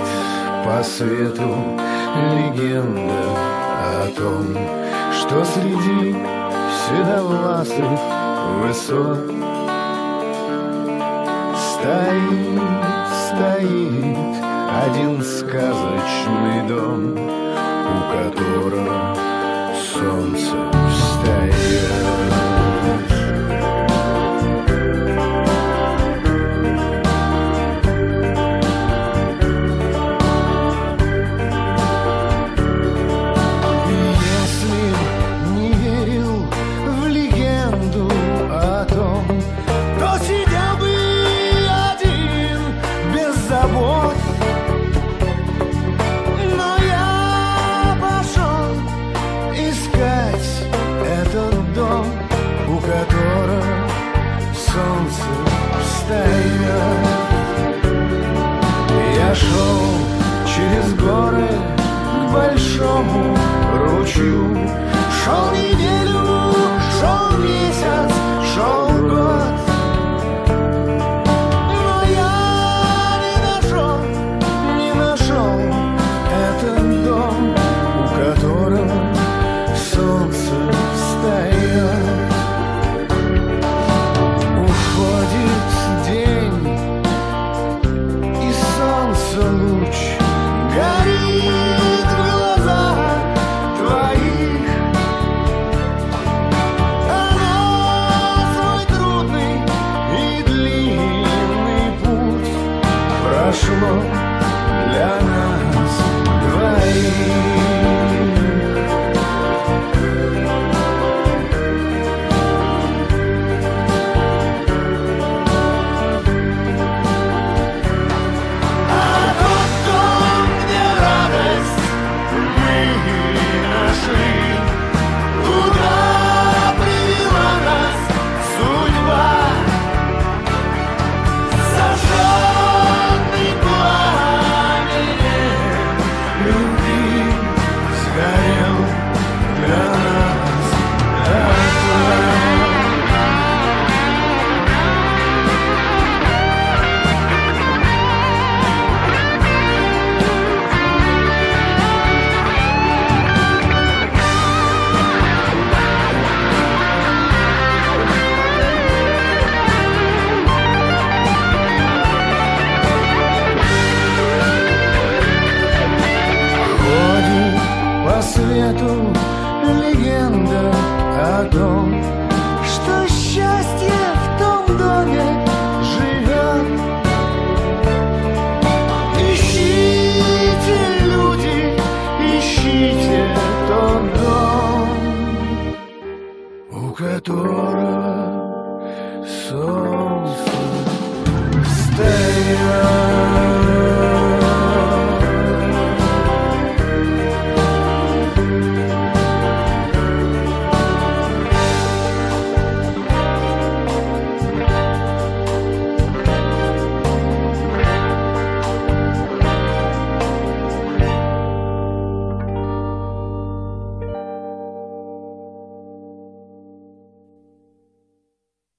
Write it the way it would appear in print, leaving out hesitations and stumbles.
по свету легенда о том, что среди седовласых высот стоит один сказочный дом, у которого солнце встает. Я шел через горы к большому ручью, шел неделю, шел месяц, шел год, но я не нашел этот дом, у которого солнце встает. Уходит день, и солнце луч горит в глазах твоих. Оно свой трудный и длинный путь прошло для нас двоих. Свету легенда о том,